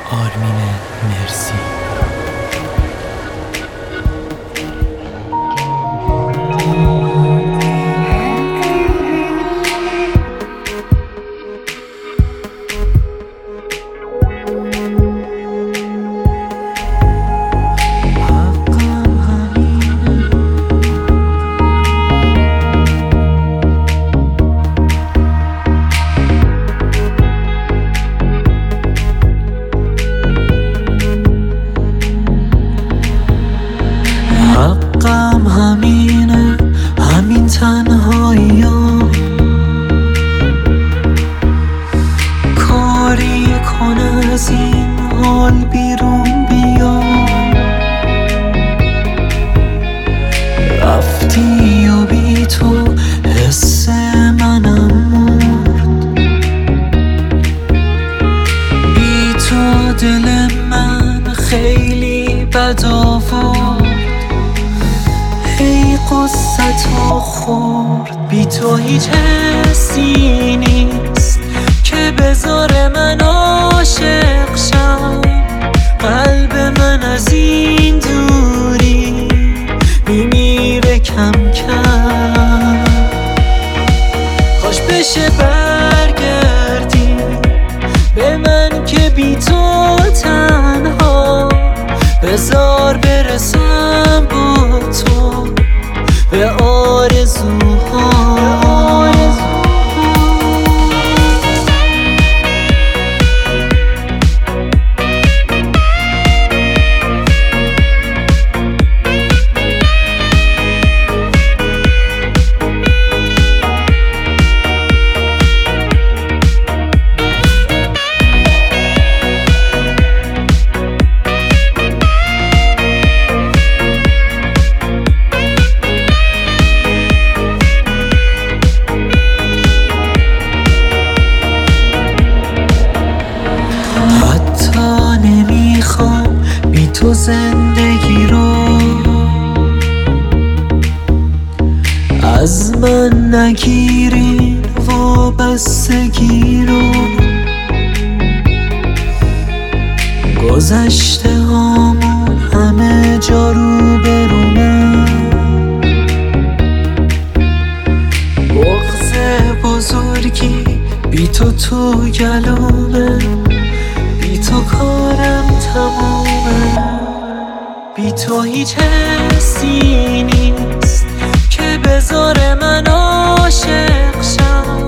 آرمین مرسی. حقم همینه، همین تنهاییام. کاری کن از این حال بیرون بیا. رفتی و بی تو حس منم مرد. بی تو دل من خیلی بد آورد. ای قصتو خورد. بی تو هیچ حسی نیست که بذاره من عاشق شم. قلب من از این دوری میمیره کم کم. کاش بشه برگردی به من که بی تو تنها. بذار برسم با تو به آرزوها. نمیخوام بی تو زندگی رو. از من نگیرین وابستگی رو. گذشته هامون همه جا رو برومه. بغض بزرگی بی تو تو گلومه. بی تو کارم تمومه. بی تو هیچ حسی نیست که بذاره من عاشق شم.